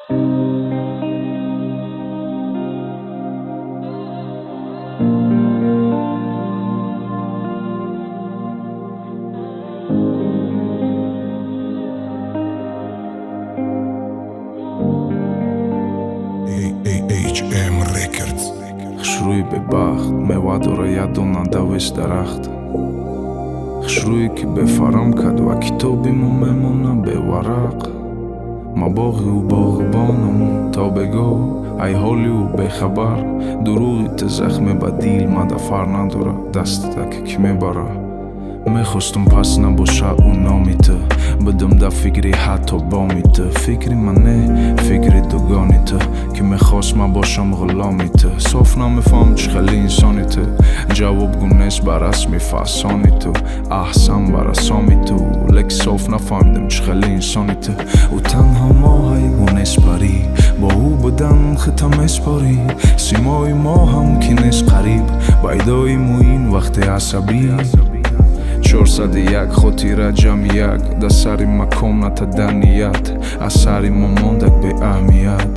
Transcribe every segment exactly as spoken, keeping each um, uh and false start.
эйч эм Records. خشروی به بخت مواد را یادونا دوش درخت خشروی که بفرام کد و کتابی مو ممونه به ورق ما باغی و باغبانم تا بگو ای حالی و بخبر دروغی ت زخم بدیل ما دفر نداره دست تک که میبره میخواستم پس نباشه اون نامی ته بدم در فکری حتی بامی ته فکری من نه فکری دوگانی ته که میخواست من باشم غلامی ته صاف نمیفهم چه خیلی انسانی ته جواب گونست بر اسمی فاسانی تو احسن بر اسامی تو لک صاف نفهمیدم چه خیلی انسانی ته او تنها ما های گونست بری با او بدن ختم اسپاری سیمای ما هم که نیست قریب بایدای موین وقت عصبی چهارصد و یک خاطره جمع یک در سر مکان نتا نیت از سر ما ماندک به اهمیت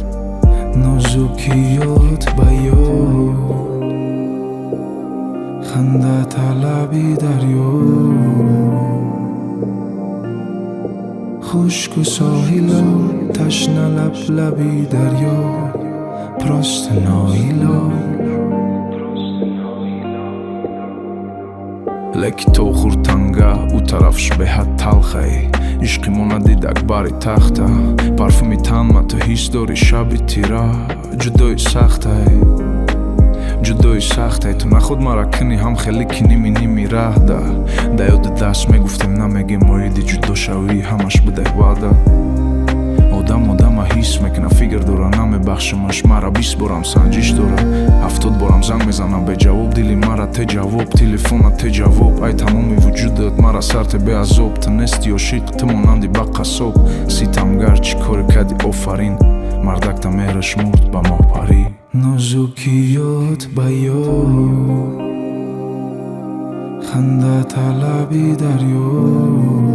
نازکیات بیاد خنده طلبی دریا خشک و ساحلا تشنه لب لبی دریا پراست نایلا لک تو خورتنگه او طرفش به حد تلخه عشقی ما ندید اکبری تخته پرفومی تن ما تو حس داری شبی تیره جدای سخته جدای سخته تو نخود مرا کنی هم خیلی کنی می نیمی ره ده ده یاد دست میگفتیم نمیگی مایدی جدا شوی همش بده وعده آدم آدم حس میکنه فکر داره نمیبخشمش مرا بیست بارم سنجش داره هفتاد بارم زنگ میزنم به جواب دیلی مرا ته جواب تلفن ته جواب ای تمامی وجودت مرا سرت به عذاب تو نستی عاشق تو مانندی با قصاب ستمگر چی کار کردی آفرین مردک تا مهرش مرد با ما پری نازکیات بیاد خنده طلبی دریا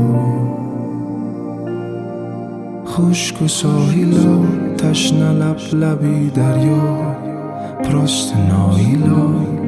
خشک و ساحلا تشنه لب لبی دریا پراست نایلا